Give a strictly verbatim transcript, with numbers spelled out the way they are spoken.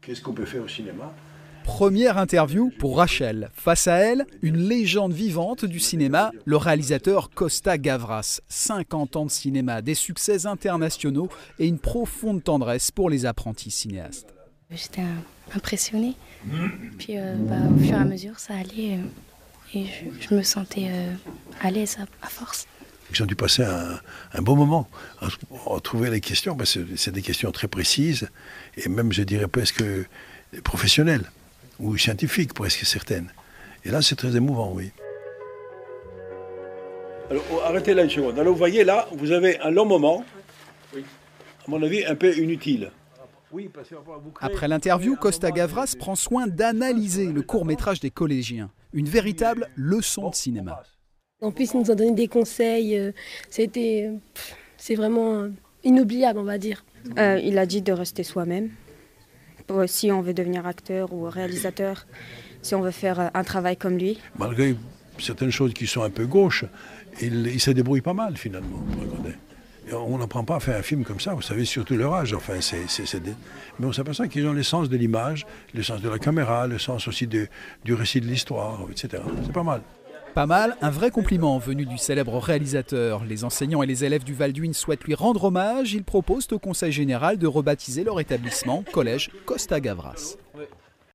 Qu'est-ce qu'on peut faire au cinéma? Première interview pour Rachel. Face à elle, une légende vivante du cinéma, le réalisateur Costa Gavras. cinquante ans de cinéma, des succès internationaux et une profonde tendresse pour les apprentis cinéastes. J'étais impressionnée. Puis euh, bah, au fur et à mesure, ça allait euh, et je, je me sentais euh, à l'aise à, à force. Ils ont dû passer un, un bon moment à, à trouver les questions, parce que c'est des questions très précises et même, je dirais, presque professionnelles ou scientifiques, presque certaines. Et là, c'est très émouvant, oui. Alors, arrêtez là une seconde. Alors, vous voyez, là, vous avez un long moment, à mon avis, un peu inutile. Après l'interview, Costa Gavras prend soin d'analyser le court-métrage des collégiens. Une véritable leçon de cinéma. En plus, il nous a donné des conseils. C'était, c'est vraiment inoubliable, on va dire. Euh, il a dit de rester soi-même. Si on veut devenir acteur ou réalisateur, si on veut faire un travail comme lui. Malgré certaines choses qui sont un peu gauches, il, il se débrouille pas mal finalement. Et on n'apprend pas à faire un film comme ça, vous savez, surtout leur âge. Enfin, c'est, c'est, c'est des... Mais on s'aperçoit qu'ils ont le sens de l'image, le sens de la caméra, le sens aussi de, du récit de l'histoire, et cetera. C'est pas mal. Pas mal, un vrai compliment venu du célèbre réalisateur. Les enseignants et les élèves du Val-d'Huisne souhaitent lui rendre hommage. Ils proposent au Conseil général de rebaptiser leur établissement Collège Costa Gavras.